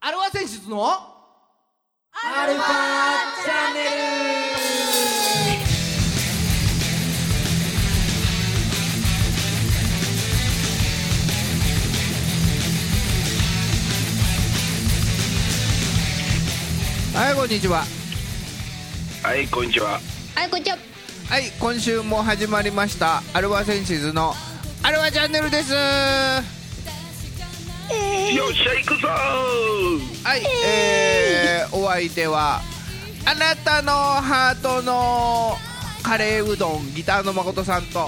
アルファ選出のアルファチャンネル。 はい、こんにちは。 はい、こんにちは。 はい、こんにちは。 はい、今週も始まりましたアルファセンシズのアルファチャンネルです。はよっしゃ行くぞい、お相手はあなたのハートのカレーうどんギターの誠さんと、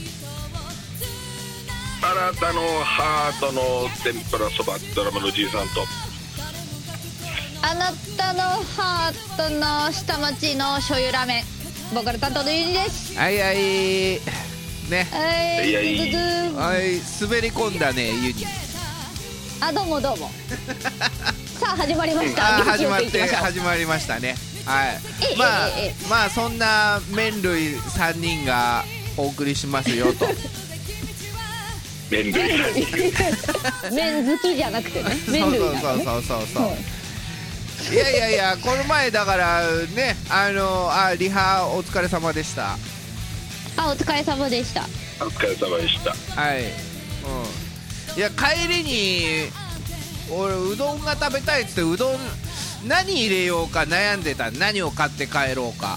あなたのハートの天ぷらそばドラムのじいさんと、 あなたのハートの下町の醤油ラーメンボーカル担当のゆりです。 はいはいね、 はいはいはいずずはい滑り込んだねユニ。 あ、どうもどうもさあ始まりました。 始まっ元気よくいきましょう。 て始まりましたね。はい、 えまあそんな麺類3人がお送りしますよと麺類さんに麺好きじゃなくてね、 そう麺類なのね。 そういやいやこの前だからね、リハお疲れ様でした。 あ、お疲れ様でした。 お疲れ様でした。 はい、いや帰りに俺うどんが食べたいっつって、うどん何入れようか悩んでた。何を買って帰ろうか。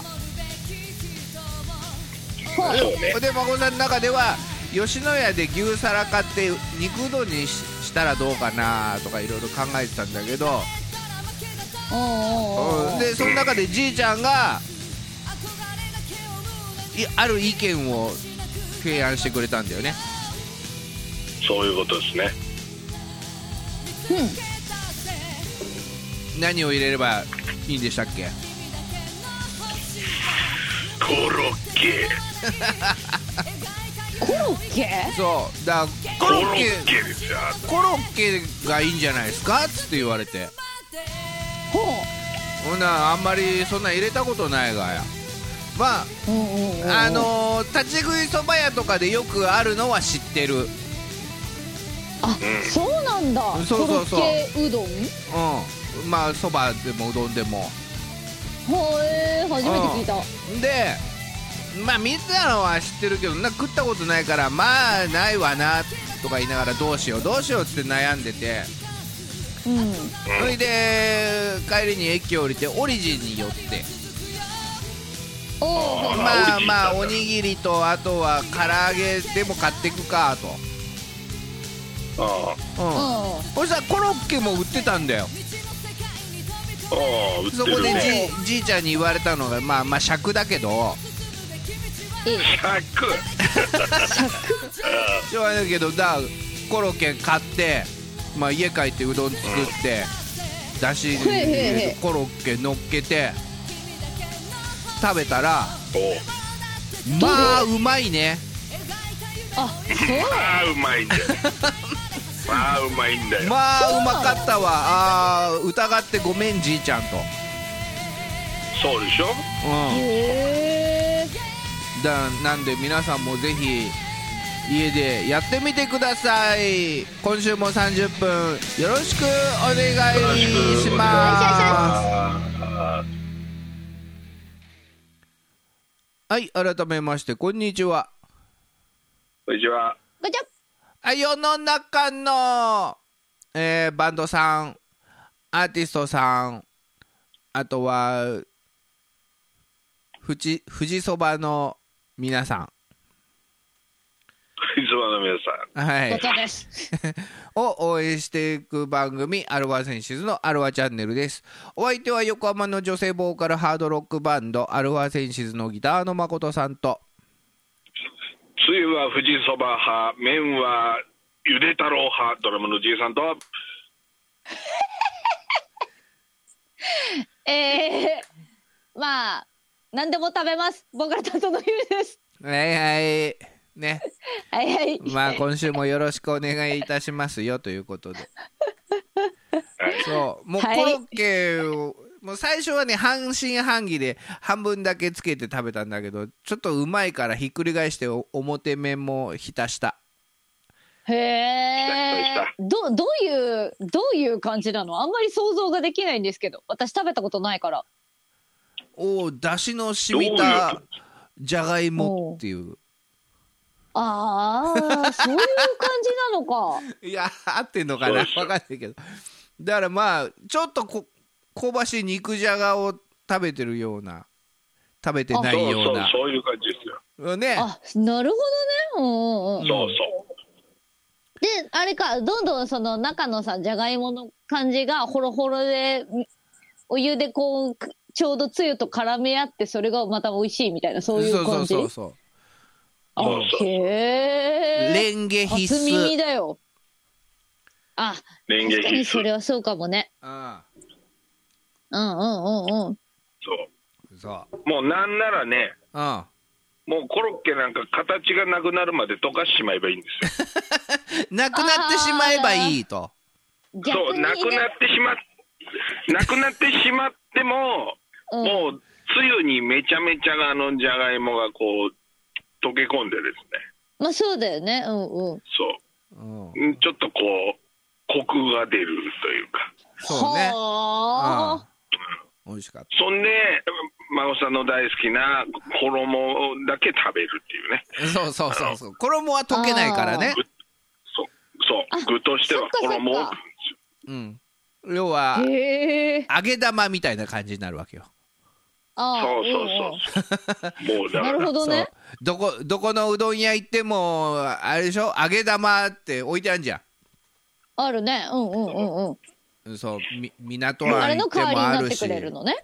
ほう。 そうね。 で孫さんの中では吉野家で牛皿買って肉うどんにしたらどうかなとかいろいろ考えてたんだけど、でその中でじいちゃんがある意見を提案してくれたんだよね。 そういうことですね。 何を入れればいいんでしたっけ。 コロッケ。 コロッケ？ そうだ、 コロッケですよ。 コロッケがいいんじゃないですかっつって言われて、 ほほなあんまりそんな入れたことないがや。まあ立ち食いそば屋とかでよくあるのは知ってる。 あ、そうなんだ。 そうそうそうコロッケうどん？ まあそばでもうどんでも。 初めて聞いた。 でまあみんなのは知ってるけど食ったことないから、まあないわなとか言いながらどうしようって悩んでて、それで帰りに駅降りてオリジンに寄って、まあおにぎりとあとは唐揚げでも買ってくかと。そしたらコロッケも売ってたんだよ。 売ってそこでるね。 じいちゃんに言われたのが、まあ尺だけど 100。 しょうがないけどコロッケ買って、まあ、家帰ってうどん作ってだしコロッケ乗っけて食べたら、まあうまいね。 あ、そう。 うまいんだよ。うまいんだよ。 まあうまかったわ。疑ってごめんじいちゃんと。 そうでしょ。 へー。 なんで皆さんもぜひ家でやってみてください。今週も30分よろしくお願いします。はい、改めましてこんにちは。 こんにちは。 こんにちは。 世の中の、バンドさん、アーティストさん、あとは富士そばの皆さん、 富士そばの皆さん、 はいこちらです。 を応援していく番組アルファセンシズのアルファチャンネルです。お相手は横浜の女性ボーカルハードロックバンドアルファセンシズのギターの誠さんと、 つゆは富士そば派、麺はゆで太郎派、ドラムのじいさんと、 まあ何でも食べます。ボーカル担当のゆりです。 はいはいね、 はいはい。 まあ今週もよろしくお願いいたしますよということで、そうもうコロッケを、もう最初はね半信半疑で半分だけつけて食べたんだけど、ちょっとうまいからひっくり返して表面も浸した。 へえ。どういう感じなの？あんまり想像ができないんですけど、私食べたことないから。 だしの染みたじゃがいもっていう。 ああ、そういう感じなのか。 いや、合ってんのかな、分かんないけど。だからまあちょっと香ばしい肉じゃがを食べてるような、食べてないような。 そういう感じですよね。 あ、なるほどね。 そうで、あれか、どんどんその中のさ、じゃがいもの感じがホロホロで、お湯でこうちょうどつゆと絡め合って、それがまた美味しいみたいな、そういう感じ。 そう。 へえ。 レンゲ必須。 初耳だよ。あ、確かにそれはそうかもね。うん。 そう。もうなんならね、もうコロッケなんか形がなくなるまで溶かしちまえばいいんですよ。 なくなってしまえばいいと。 そう、なくなってしまっても、もうつゆにめちゃめちゃじゃがいもがこう溶け込んでですね。 まあそうだよね。 そう。ちょっとこうコクが出るというか。 そうね。美味しかった。 そんで孫さんの大好きな衣だけ食べるっていうね。 そう。衣は溶けないからね。 そう具としては衣を。 要は揚げ玉みたいな感じになるわけよ。 そうもうだからなるほどね。 どこのうどん屋行ってもあれでしょ、揚げ玉って置いてあるじゃん。あるね。 そう、港湾行ってもあるし。 そう、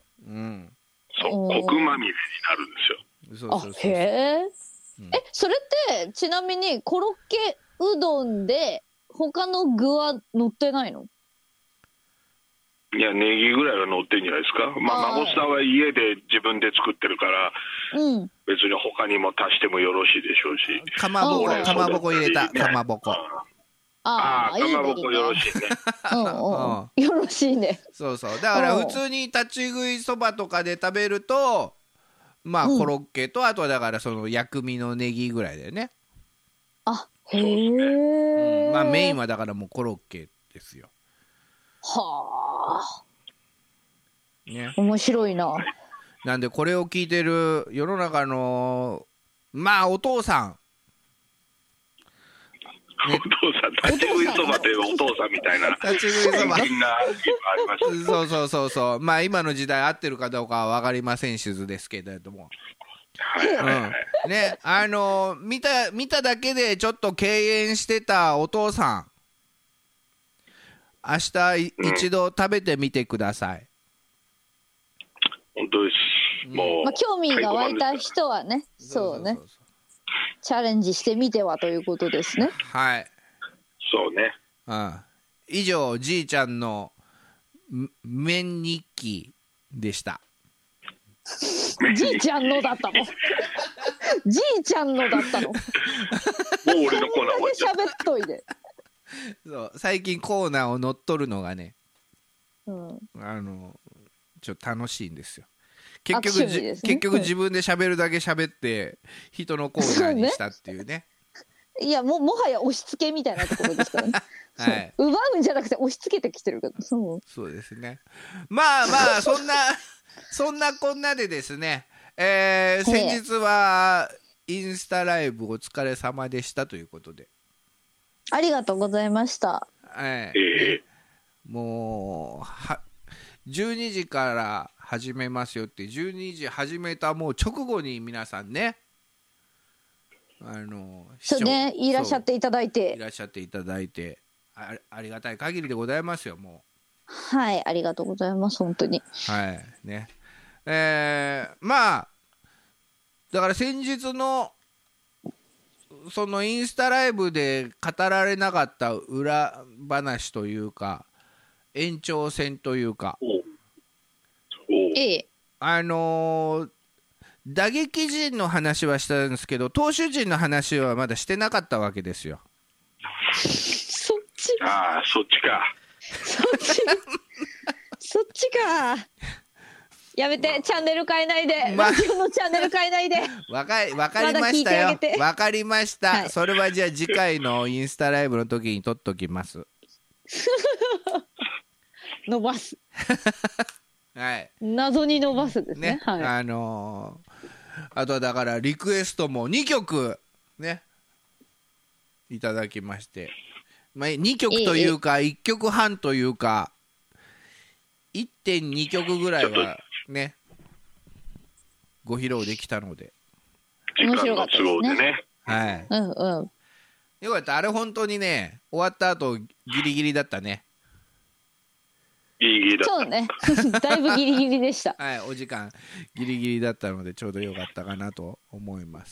コクまみれになるんですよ。 へえ。それってちなみにコロッケうどんで他の具は乗ってないの？ いや、ネギぐらいは乗ってんじゃないですか。孫さんは家で自分で作ってるから、別に他にも足してもよろしいでしょうし。 かまぼこ入れた。かまぼこ。 かまぼこよろしいね。 よろしいね。 そう。だから普通に立ち食いそばとかで食べると、まあコロッケと、あとはだからその薬味のネギぐらいだよね。 へえ。 まあメインはだからもうコロッケですよ。 はあ。 ね。 面白いな。 なんでこれを聞いてる世の中のまあお父さん。 お父さん、立ち食いそばというお父さんみたいな。 立ち食いそば。 みんなありました。そう。まあ今の時代合ってるかどうかは分かりませんしずですけれども。ね、見ただけでちょっと敬遠してたお父さん、明日一度食べてみてください。 本当です。もう、 興味が湧いた人はね、そうね、チャレンジしてみてはということですね。 はい。 そうね。 以上、じいちゃんの麺日記でした。 じいちゃんのだったの。じいちゃんのだったの。もう俺のコーナー終わっちゃった。 喋っといて。 そう、最近コーナーを乗っ取るのがね、ちょっと楽しいんですよ。結局自分で喋るだけ喋って人のコーナーにしたっていうね。 いや、もはや押し付けみたいなところですからね。はい、奪うんじゃなくて押し付けてきてるから。 そうですね。まあそんなこんなでですね、先日はインスタライブお疲れ様でしたということで。 ありがとうございました。 もう12時から始めますよって、12時始めたもう直後に皆さんね、 そうね、いらっしゃっていただいて、 ありがたい限りでございますよ。もう、 はい、ありがとうございます、本当に。 はいね。まあだから先日のそのインスタライブで語られなかった裏話というか延長戦というか、打撃陣の話はしたんですけど、投手陣の話はまだしてなかったわけですよ。 そっちか。 そっちか。いやめて、チャンネル変えないで、 まラジオのチャンネル変えないで。 わかりましたよまだ聞いてあげて。 わかりました、 はいそれはじゃあ次回のインスタライブの時に撮っときます伸ばす。 はい謎に伸ばすですね。 ね、 はい。 あとはだからリクエストも2曲ねいただきまして、まあ、2曲というか1曲半というか 1.2 曲ぐらいはねご披露できたので、 時間の都合でね。 はい、 うんうん。 よかった。あれ本当にね終わった後ギリギリだったね。 ギリギリだった。 そうね。だいぶギリギリでした。 はい、お時間ギリギリだったのでちょうどよかったかなと思います。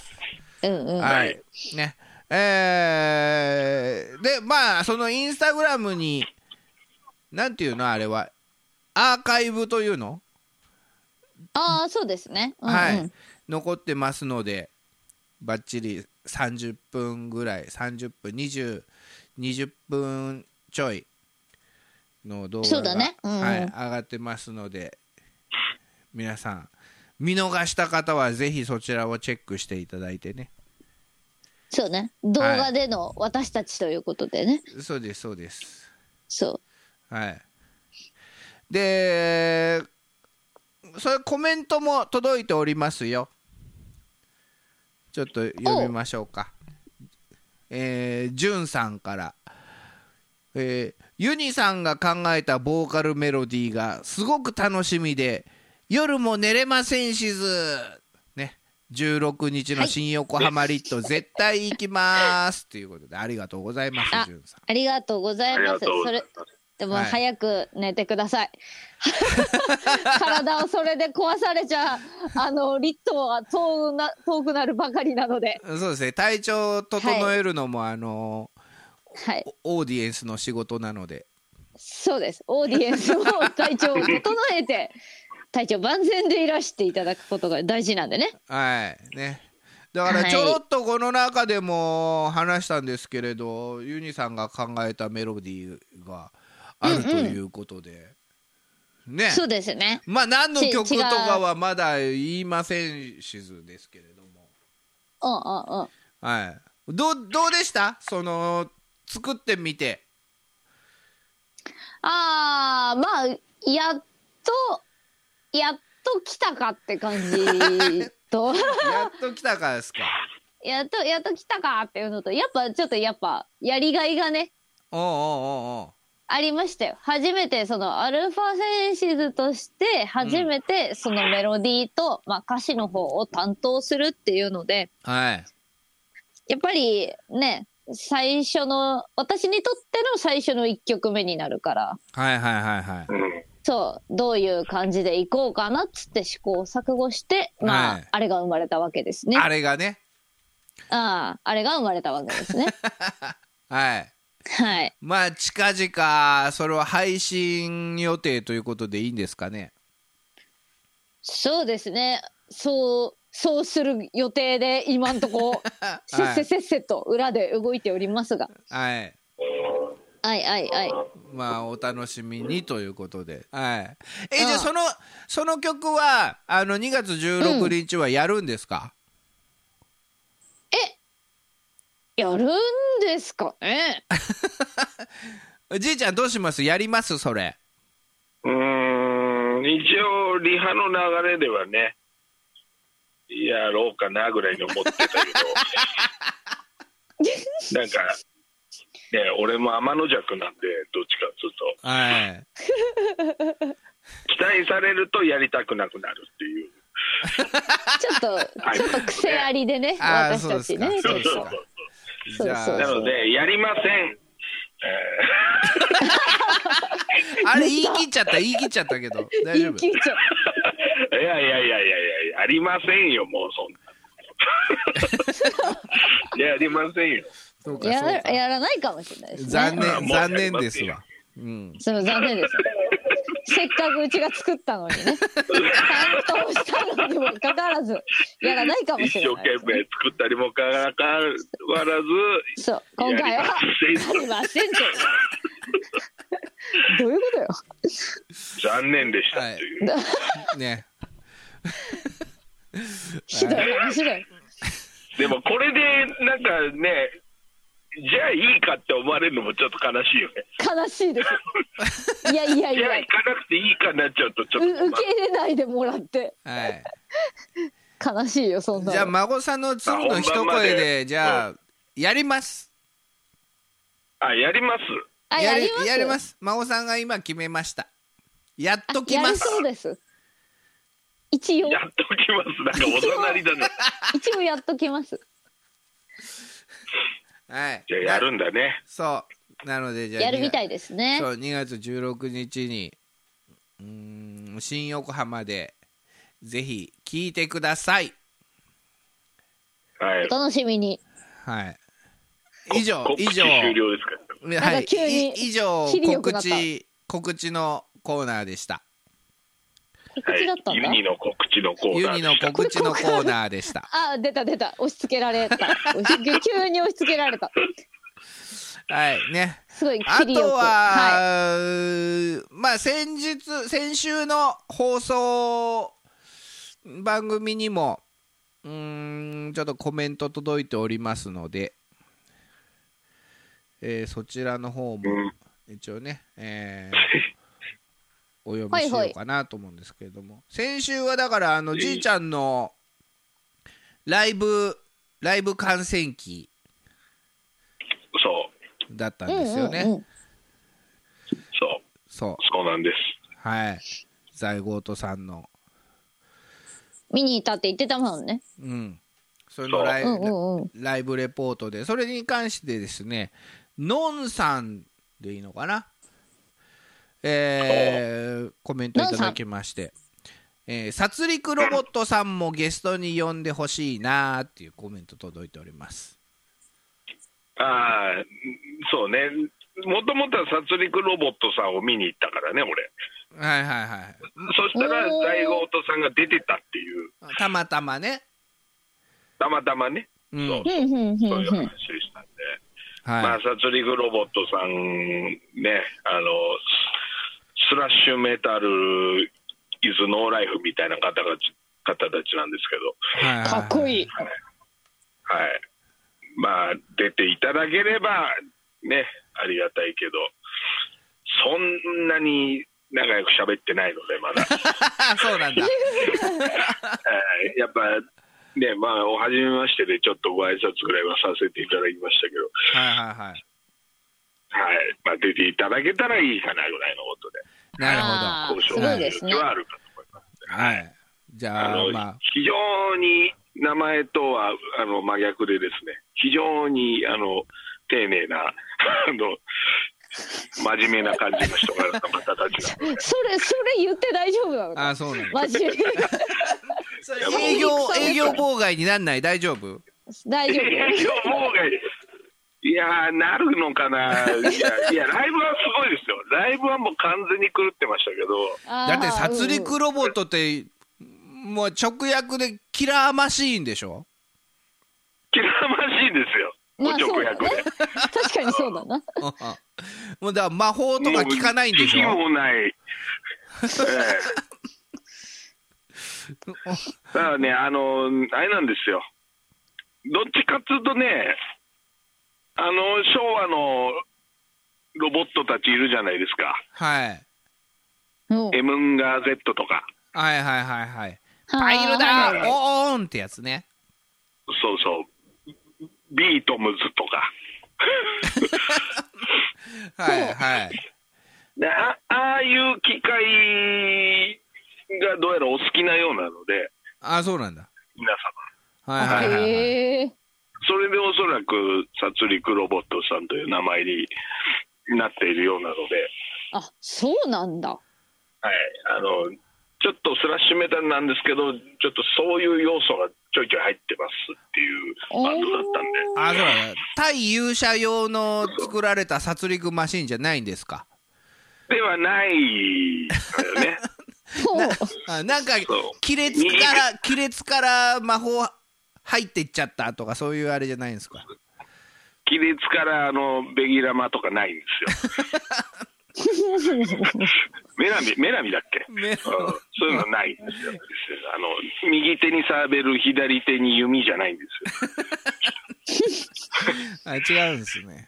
うんうん。 はいね。でまあそのインスタグラムになんていうのあれはアーカイブというの、 ああ、そうですね。うんうん、 はい、残ってますのでバッチリ30分ぐらい30分20分ちょいの動画が、 ね、うんうん、 はい、上がってますので皆さん見逃した方はぜひそちらをチェックしていただいてね。 そうね、動画での私たちということでね、 はい、そうですそうです。 そうはい。でそれコメントも届いておりますよ。ちょっと読みましょうか。じゅんさんから、ユニさんが考えたボーカルメロディーがすごく楽しみで夜も寝れませんしずね、16日の新横浜リット絶対行きますということでありがとうございます。じゅんさんありがとうございます。それでも早く寝てください、体をそれで壊されちゃリットは遠くなるばかりなので。 そうですね、体調を整えるのも、はい、オーディエンスの仕事なので。 そうです、オーディエンスも体調を整えて体調万全でいらしていただくことが大事なんでね。 はいね、だからちょろっとこの中でも話したんですけれど、ユニさんが考えたメロディーがあるということで、ね、 そうですね。 まあ何の曲とかはまだ言いませんしずですけれども、はい、どうでしたその作ってみて。 まあやっと来たかって感じとやっと来たかですか。 やっと来たかっていうのと、やっぱやりがいがねありましたよ。初めてそのアルファセンシズとして初めてそのメロディーと、まあ、歌詞の方を担当するっていうので、 はい、 やっぱりね私にとっての最初の1曲目になるから、 はいはいはいはい、 そうどういう感じでいこうかなっつって試行錯誤して、まあ、 はい、 あれが生まれたわけですね。 あれがね、 あれが生まれたわけですね。 はいはい。 まあ近々それは配信予定ということでいいんですかね。 そうですね。そうする予定で今んとこせっせと裏で動いておりますが、 はい、まあお楽しみにということで、はい。じゃあその曲は2月16日はやるんですか？ やるんですかね。 じいちゃんどうします？やります？それ。 一応リハの流れではねやろうかなぐらいに思ってたけどなんかね、俺も天の弱なんでどっちかというと、はい、期待されるとやりたくなくなるっていうちょっと癖ありでね、私たちね。 そうなのでやりません。 あれ言い切っちゃったけど大丈夫？ いややりませんよ、もうそんなやりませんよ。 やらないかもしれないですね。 残念ですわ。 そう残念です。せっかくうちが作ったのにね、担当したのにもかかわらずやらないかもしれない、 一生懸命作ったにもかかわらず、 そう今回はやりませんと。どういうことよ。 残残念でしたっていう。 ね。 ひどい話だよ。 でもこれでなんかね、じゃあいいかって思われるのもちょっと悲しいよね。 悲しいです。いやいやいや、 じゃあ行かなくていいかになっちゃうとちょっと受け入れないでもらって、 はい。 悲しいよそんなの。 じゃあ孫さんの鶴の一声でじゃあやります。 あ、やります。 あ、やります。 やります。孫さんが今決めました。やっときます。 やりそうです。一応。 やっときます。なんかおざなりだね。 一応やっときます。 はい。 じゃあやるんだね。 そう。なのでじゃあやるみたいですね。 そう、2月16日に新横浜でぜひ聞いてください。 はい。 お楽しみに。 はい。以上終了ですか。 はい。 急に以上告知のコーナーでした。 告知だったんだ。 ユニの告知のコーナーでした。 ユニの告知のコーナーでした。 あ、出た。押し付けられた。急に押し付けられた。 はいね。 すごいあ切りよく。 とは、まあ先週の放送番組にもちょっとコメント届いておりますので、そちらの方も一応ね、お読みしようかなと思うんですけれども、先週はだからじいちゃんのライブ観戦記だったんですよね。 そうなんです。 はい。在郷とさんの見に行ったって言ってたもんね。 うん。それのライブレポートで、それに関してですね、のんさんでいいのかな、コメントいただきまして、殺戮ロボットさんもゲストに呼んでほしいなーっていうコメント届いております。 ああ、そうね。もともとは殺戮ロボットさんを見に行ったからね、俺。 はいはいはい。 そしたら在郷とさんが出てたっていう。 たまたまね。 たまたまね。そういう話でしたんで。 はい、 まあ殺戮ロボットさんね、スラッシュメタルイズノーライフみたいな方たちなんですけど、 はいはいはい、 かっこいい。 はい、はい、まあ出ていただければね、ありがたいけど、そんなに仲良く喋ってないのでまだそうなんだやっぱね、まあお初めましてでちょっとご挨拶ぐらいはさせていただきましたけど、 はいはいはい、 はい、まあ出ていただけたらいいかなぐらいのことで。 なるほど。 交渉の余地はあるかと思います、ね。 はい。じゃあ、まあ、 非常に名前とは真逆でですね、非常に丁寧な真面目な感じの人が方たちなので。 それ言って大丈夫なのか。 あ、そうなんだ。真面目。 営業妨害になんない？大丈夫？ 大丈夫。 営業妨害。いやなるのかな。いやライブはすごいですよ。ライブはもう完全に狂ってましたけど。 だって殺戮ロボットってもう直訳でキラーマシーンでしょ。 キラーマシーンですよ。 まあ、 直訳で。 確かにそうだな。 もうだから魔法とか効かないんでしょ。 もない。だからね、あれなんですよ。どっちかっていうとね、昭和のロボットたちいるじゃないですか。 はい。 エムンガー Z とか。 はいはいはいはい。パイルだーオーンってやつね。 そうそう。ビートムズとか。 はいはい。 でああいう機械がどうやらお好きなようなので。 あ、そうなんだ。 皆様。 はいはいはい、はい。 それでおそらく殺戮ロボットさんという名前になっているようなので。 あ、そうなんだ。 はい、ちょっとスラッシュメタルなんですけど、ちょっとそういう要素がちょいちょい入ってますっていうバンドだったんで。 あ、そうなんだ。対勇者用の作られた殺戮マシンじゃないんですか。 ではないのよね。 なんか亀裂から魔法入っていっちゃったとかそういうあれじゃないんですか。 亀裂からベギラマとかないんですよ。 メラミだっけ、そういうのないんですよ。右手にサーベル、左手に弓じゃないんですよ。 あ、違うんですね。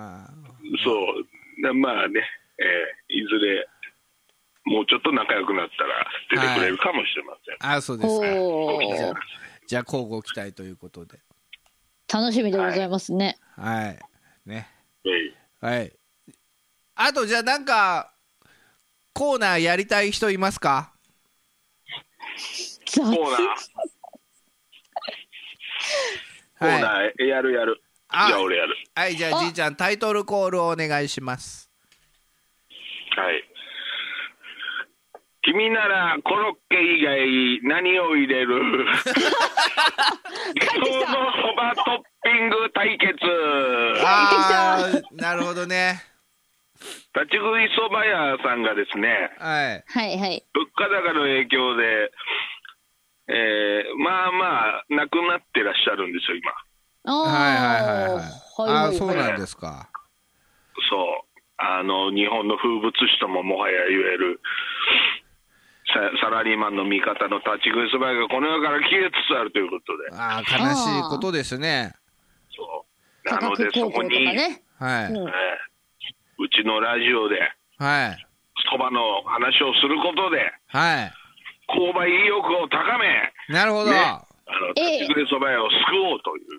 そうまあね、いずれもうちょっと仲良くなったら出てくれるかもしれません。 あ、そうですか。じゃあ交互期待ということで楽しみでございますね。 はいね、はい。あとじゃあなんかコーナーやりたい人いますか？ 雑。 コーナーやる。じゃあ俺やる。 はい、じゃあじいちゃんタイトルコールをお願いします。 はい。君ならコロッケ以外何を入れる？理想のそばトッピング対決。 なるほどね。 立ち食いそば屋さんがですね、 はいはい物価高の影響で、まあなくなってらっしゃるんですよ今。 そうなんですか。 そう日本の風物詩とももはや言えるサラリーマンの味方の立ち食いそば屋がこの世から消えつつあるということで。 悲しいことですね。 そうなのでそこに、うちのラジオでそばの話をすることで、購買意欲を高め、 なるほど、 立ち食いそば屋を救おうという、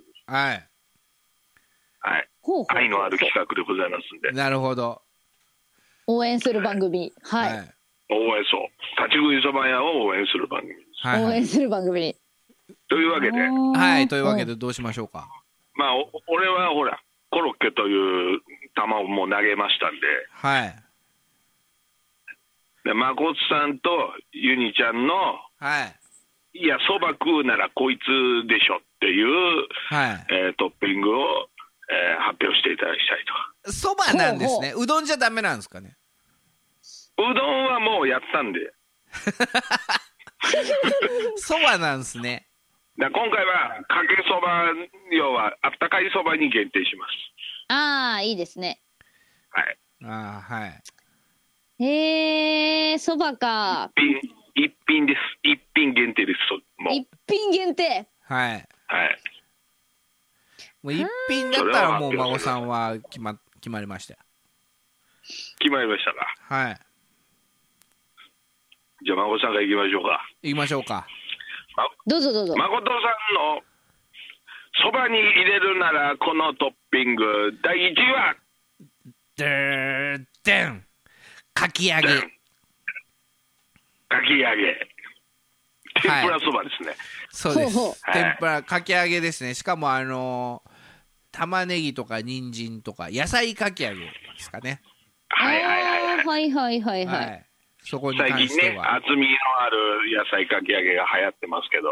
愛のある企画でございますんで。 なるほど。 応援する番組。 応援立ち食いそば屋を応援する番組です。 応援する番組というわけで、 というわけでどうしましょうか。 まあ俺はほらコロッケという球をもう投げましたんで、でまこつさんとゆにちゃんの、いやそば食うならこいつでしょっていう、トッピングを、発表していただきたいと。 そばなんですね。うどんじゃダメなんですかね。 うどんはもうやったんでそばなんですね。 今回はかけそば、要はあったかいそばに限定します。 いいですね。そばか。 一品です。一品限定です。 一品限定。 もう一品だったらもう孫さんは決まりましたよ。 決まりましたか。じゃあ孫さんが行きましょうか。 どうぞ。 誠さんのそばに入れるならこのトッピング第1位はかき揚げ。 天ぷらそばですね。 そうです。天ぷらかき揚げですね。しかも玉ねぎとか人参とか野菜かき揚げですかね。そこに関しては最近ね、厚みのある野菜かき揚げが流行ってますけど。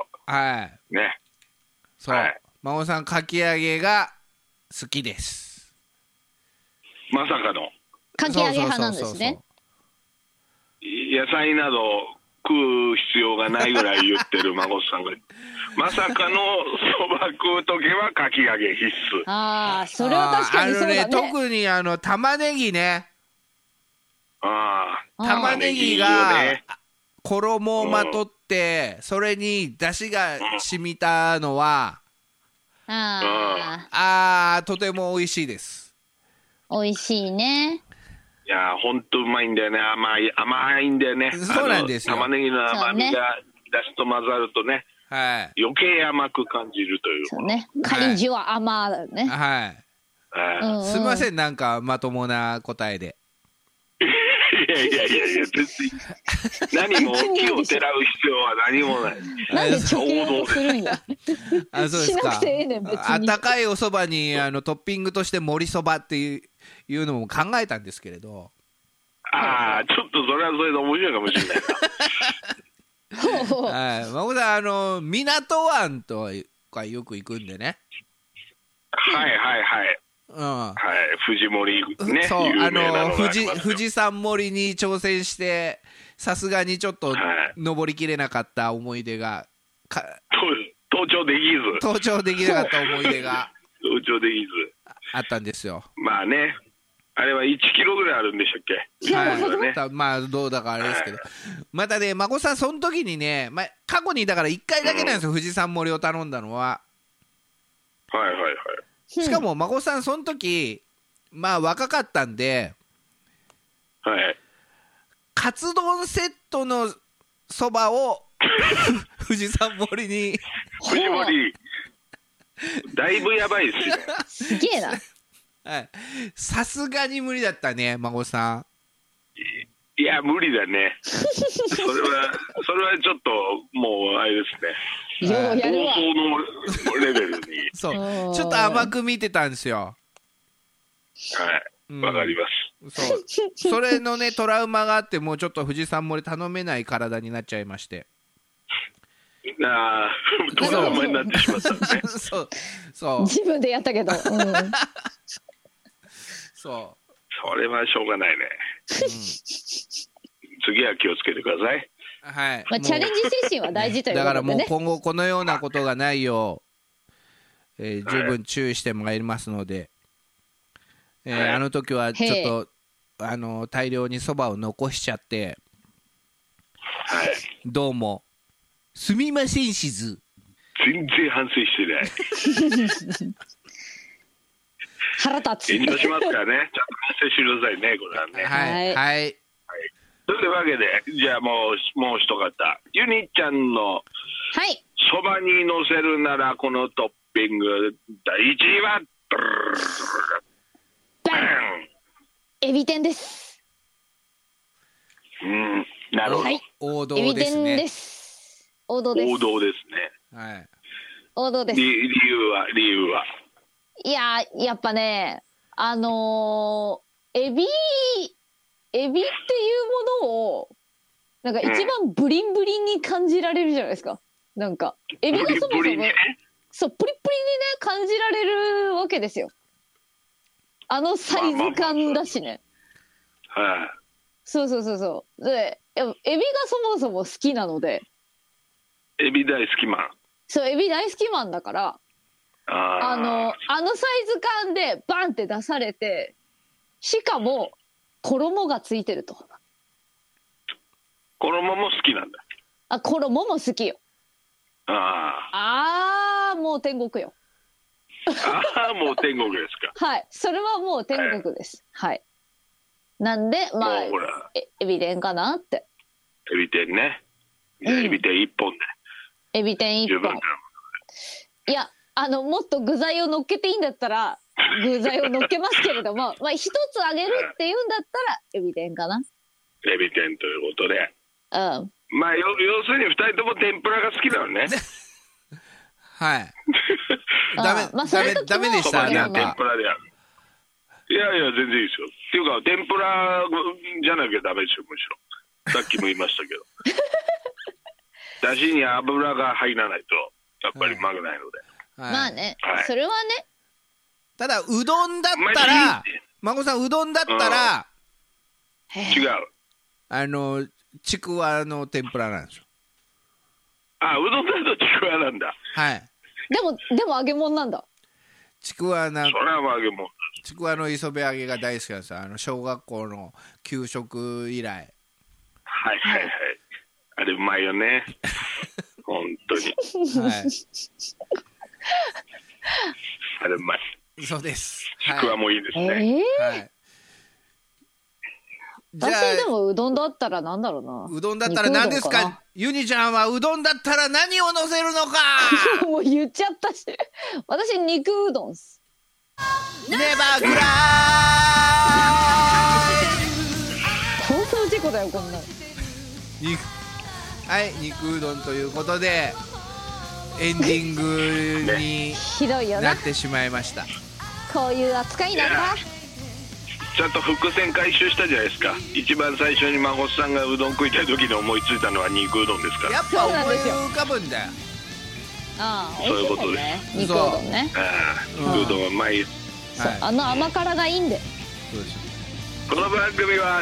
孫さんかき揚げが好きです。 まさかのかき揚げ派なんですね。 野菜など食う必要がないぐらい言ってる孫さんがまさかのそば食うときはかき揚げ必須。 それは確かにそうだね。 特に玉ねぎね。玉ねぎが衣をまとってそれに出汁が染みたのはとても美味しいです。 美味しいね。 いやほんとうまいんだよね。甘いんだよね。 そうなんですよ。 玉ねぎの甘みが出汁と混ざるとね、余計甘く感じるという。 そうね。カリジは甘だよね。 すみません、なんかまともな答えで。 いや別に何も木をてらう必要は何もない。 なんで貯金をするんや。 そうですか。あったかいおそばにトッピングとして盛りそばっていうのも考えたんですけれど。 ちょっとそれはそれで面白いかもしれないな。 孫さん港湾とかよく行くんでね。富士森ね。富士山森に挑戦してさすがにちょっと登りきれなかった思い出が登頂できなかった思い出が登頂できずあったんですよ。 まあねあれは1キロぐらいあるんでしたっけ。 はい、まあどうだかあれですけど、またね孫さんその時にね、過去にだから1回だけなんですよ、富士山盛りを頼んだのは。 はいはいはい。 しかも孫さんその時まあ若かったんで、 はい、 カツ丼セットのそばを富士山盛りに富士盛りだいぶやばいですね。 すげえな。 はい、さすがに無理だったね孫さん。 いや無理だね。それはちょっともうあれですね、 ようやるわ。 放送のレベルにそうちょっと甘く見てたんですよ。 はいわかります。 それのねトラウマがあって、もうちょっと富士山盛り頼めない体になっちゃいまして。 トラウマになってしまったんで、ね、 そう自分でやったけど、 それはしょうがないね、次は気をつけてください。 はい、 チャレンジ精神は大事ということでね。 だからもう今後このようなことがないよう、十分注意してまいりますので、あの時はちょっと大量にそばを残しちゃって、どうもすみませんしず。 全然反省してない。 腹立つ。 遠慮しますからね、ちゃんと反省してくださいね、これはね。 はいはい。 というわけで、じゃあもう一方、ユニちゃんのそばにのせるならこのトッピング第1位はエビ天です。 なるほど、 王道ですね。 エビ天です。王道です。 王道ですね。 はい。 王道です。 理由は。 いややっぱね、エビっていうものをなんか一番ブリンブリンに感じられるじゃないですか。なんかエビがそもそもそうプリプリにね感じられるわけですよ。サイズ感だしね。そうでエビがそもそも好きなので。 エビ大好きマン。 そうエビ大好きマンだから、あのサイズ感でバンって出されて、しかも衣がついてると。 衣も好きなんだ。 衣も好きよ。もう天国よ。 もう天国ですか。 はい、それはもう天国です。はい。なんでエビ天かなって。 エビ天ね。エビ天1本で。 エビ天1本。いやもっと具材を乗っけていいんだったら具材を乗っけますけれども、一つあげるっていうんだったらエビ天かな。 エビ天ということで。要するに2人とも天ぷらが好きだよね。 はい。ダメでした。 天ぷらでやる。いや全然いいですよ。っていうか天ぷらじゃなきゃダメですよ、むしろ。さっきも言いましたけど。だしに油が入らないとやっぱりうまくないので。 まあね、それはね。 ただうどんだったら、孫さんうどんだったら違う。 ちくわの天ぷらなんですよ。 うどんだとちくわなんだ。 はい。 でも揚げ物なんだ。 それは揚げ物。 ちくわの磯辺揚げが大好きなんですよ。小学校の給食以来。 はいあれうまいよね。本当に。はい。あれうまい。 そうです。 ちくわもいいですね。 私でもうどんだったらなんだろうな。 うどんだったら何ですか。ユニちゃんはうどんだったら何を乗せるのか。 もう言っちゃったし。私肉うどんっす。 ネバークライ。 放送事故だよこんなの。 はい、肉うどんということでエンディングになってしまいました。 こういう扱いなんだ。 ちゃんと伏線回収したじゃないですか。一番最初に孫さんがうどん食いたい時に思いついたのは肉うどんですから。 やっぱ思い浮かぶんだよ。 そういうことです。 肉うどんね。 うどんはうまい。 甘辛がいいんで。 そうです。 この番組は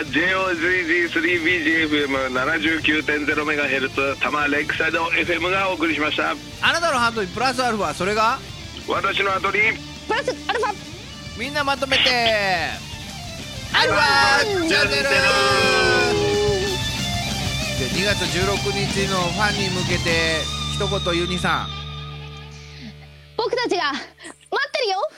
JOZZ3BGFM79.0MHz 多摩レイクサイド FM がお送りしました。 あなたのハートにプラスアルファ、それが私の後にプラスアルファ。 みんなまとめてアルファチャンネルで2月16日のファンに向けて一言ユニさん。 僕たちが待ってるよ。